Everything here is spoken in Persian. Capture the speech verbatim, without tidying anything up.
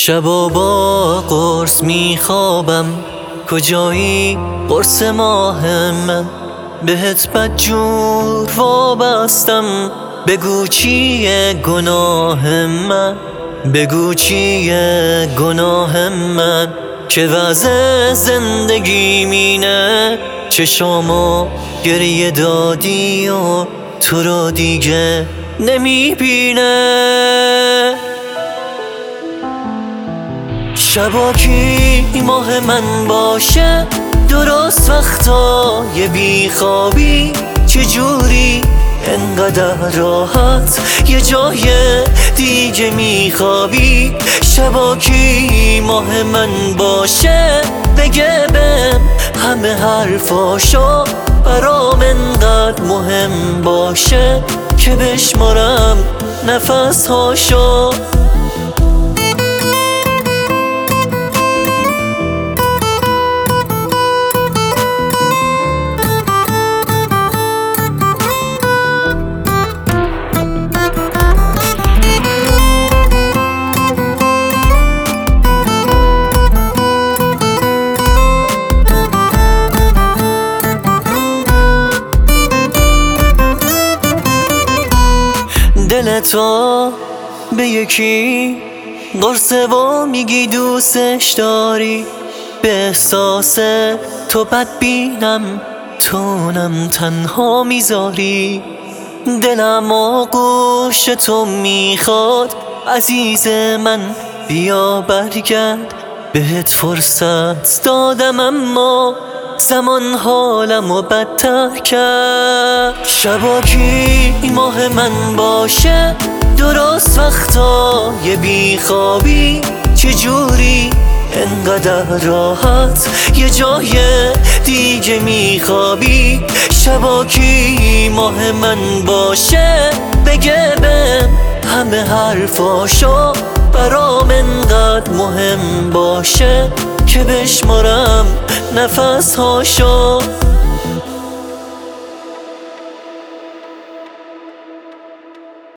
شبا با قرص میخوابم، کجایی قرص ماه من؟ بهت بدجور وابستم، بگو چیه گناه من؟ بگو چیه گناه من که وضع زندگی مینه؟ چشامو گریه دادی و تو رو دیگه نمیبینه. شبا کی ماه من باشه، درست وقتای بیخوابی، چجوری انقدر راحت یه جای دیگه میخوابی؟ شبا کی ماه من باشه، بگه بهم همه حرفاشو، برام انقدر مهم باشه که بشمارم نفس هاشو. دلتو به یکی قرصه و میگی دوستش داری، به احساس تو بدبینم، تونم تنها میذاری. دلم آغوش تو میخواد، عزیز من بیا برگرد. بهت فرصت دادم اما زمان حالمو بدتر کرد. شبا کی ماه من باشه، درست وقتای بیخوابی، چجوری انقدر راحت یه جای دیگه میخوابی؟ شبا کی ماه من باشه، بگه بهم همه حرفاشو، برام انقدر مهم باشه که بشمارم نفس هاشو.